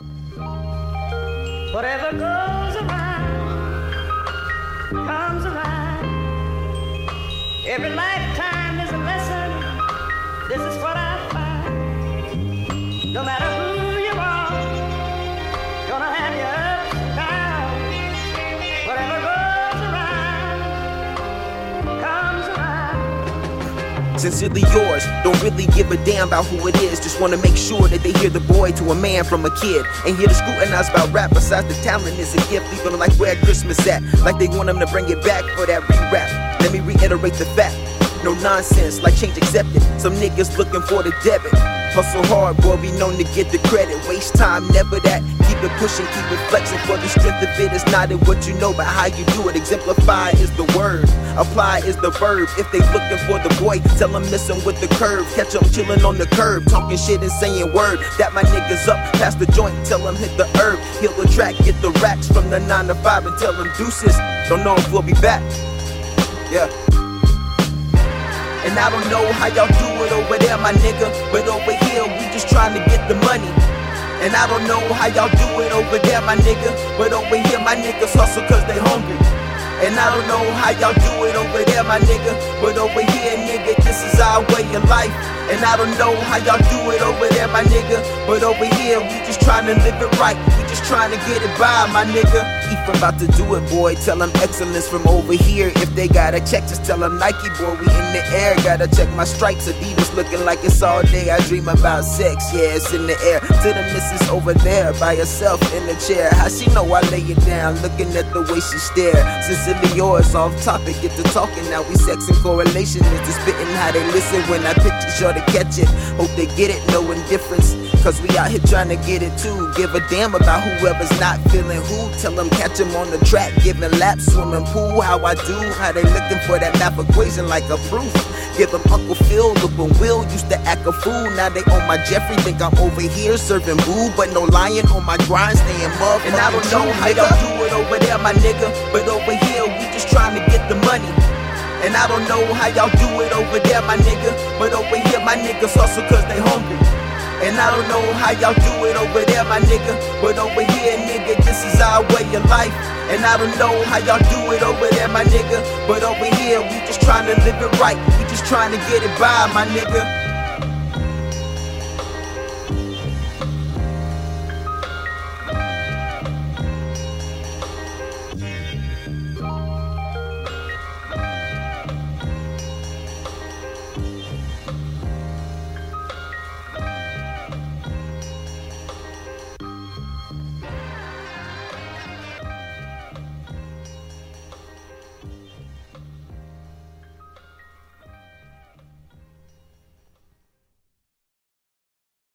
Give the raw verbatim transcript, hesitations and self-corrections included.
Whatever goes around comes around. Every lifetime is a lesson. This is what I find. No matter who you are, gonna have your ups and downs. Whatever goes around comes around. Sincerely yours, don't really give a damn about who it is. Just wanna make sure that they hear the boy to a man from a kid. Ain't here to scrutinize about rap, besides the talent is a gift. Leave them like where Christmas at, like they want them to bring it back for that re-rap. Let me reiterate the fact, no nonsense, like change accepted. Some niggas looking for the debit. Hustle hard, boy, we known to get the credit. Waste time, never that. Keep it pushing, keep it flexing. For the strength of it is not in what you know, but how you do it. Exemplify is the word, apply is the verb. If they looking for the boy, tell them miss him with the curve. Catch them chilling on the curb, talking shit and saying word. That my niggas up, pass the joint, tell them hit the herb. Heal the track, get the racks from the nine to five and tell them deuces. Don't know if we'll be back. Yeah. And I don't know how y'all do it over there, my nigga, but over here we just trying to get the money. And I don't know how y'all do it over there, my nigga, but over here my niggas hustle cause they hungry. And I don't know how y'all do it over there, my nigga, but over here, nigga, this is our way of life. And I don't know how y'all do it over there, my nigga, but over here we just trying to live it right. We just trying to get it by, my nigga. If about to do it, boy, tell them excellence from over here. If they gotta check, just tell them Nike, boy, we in the air. Gotta check my stripes, Adidas looking like it's all day. I dream about sex, yeah, it's in the air. To the missus over there by herself in the chair. How she know I lay it down, looking at the way she stare. Sincerely yours, off topic, get to talking. Now we sex and correlation is the spitting how they listen when I picture sure to catch it. Hope they get it, no indifference, cause we out here trying to get it too. Give a damn about whoever's not feeling who. Tell them catch them on the track, giving laps, swimming pool. How I do, how they looking for that math equation like a proof. Give them Uncle Phil, look when Will used to act a fool. Now they on my Jeffrey, think I'm over here serving boo. But no lying on my grind, staying motherfucking. And I don't know how y'all do it over there, my nigga, but over here we just trying to get the money. And I don't know how y'all do it over there, my nigga, but over here my niggas hustle cause they hungry. And I don't know how y'all do it over there, my nigga, but over here, nigga, this is our way of life. And I don't know how y'all do it over there, my nigga, but over here we just trying to live it right. We just trying to get it by, my nigga.